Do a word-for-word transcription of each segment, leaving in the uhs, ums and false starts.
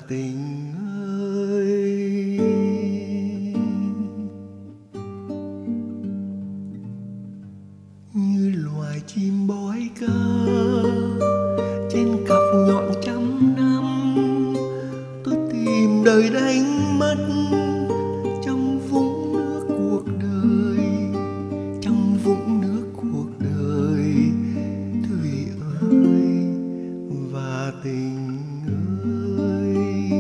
tình ơi, như loài chim bói ca trên cặp nhọn trăm năm, tôi tìm đời đánh mất trong vũng nước cuộc đời, trong vũng nước cuộc đời. Thủy ơi và tình ơi,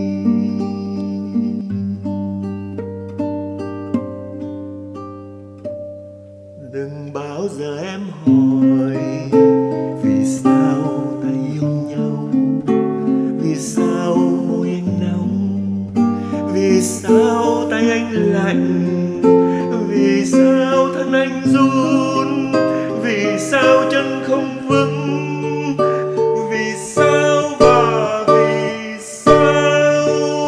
đừng bao giờ em hỏi vì sao ta yêu nhau, vì sao môi anh nóng, vì sao tay anh lạnh, vì sao thân anh run, vì sao chân không vững, vì sao và vì sao.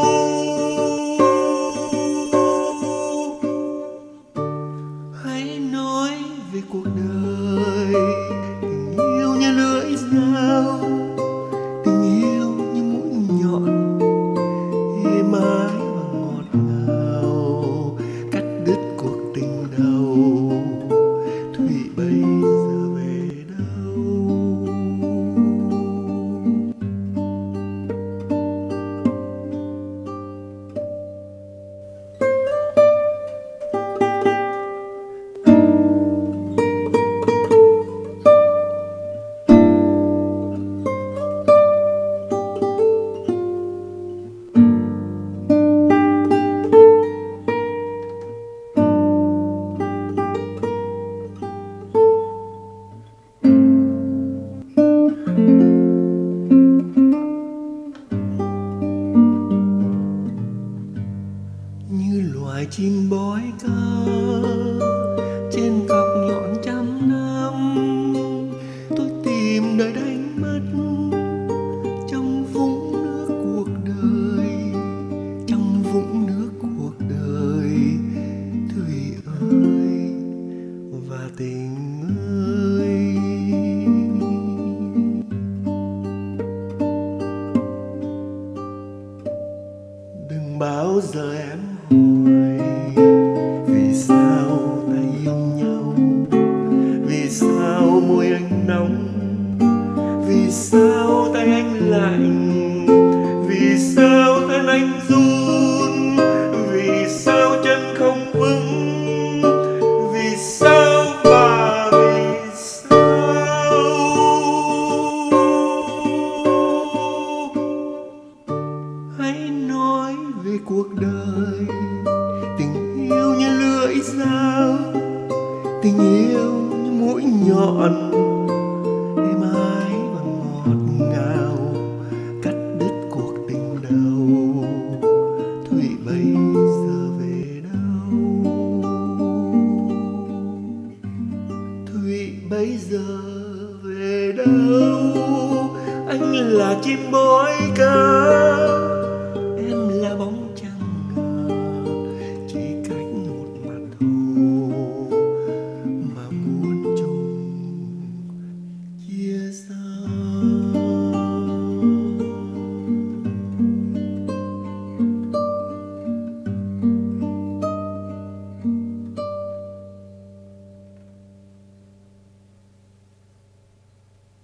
Hãy nói về cuộc đời, tình yêu như lưỡi dao, tình yêu như mũi nhọn êm ái và ngọt ngào, cắt đứt cuộc tình đầu. Thủy bây giờ về đâu? Như loài chim bói ca trên cọc nhọn trăm năm, tôi tìm đời đánh mất trong vũng nước cuộc đời, trong vũng nước cuộc đời. Thủy ơi và tình ơi, đừng bao giờ em hỏi vì sao ta yêu nhau, vì sao môi anh nóng, vì sao tay anh lạnh, vì sao thân anh run, vì sao chân không vững, vì sao và vì sao. Hãy nói về cuộc đời, tình yêu như lưỡi dao, tình yêu như mũi nhọn êm ái và ngọt ngào, cắt đứt cuộc tình đầu. Thủy bây giờ về đâu? Thủy bây giờ về đâu? Anh là chim bói ca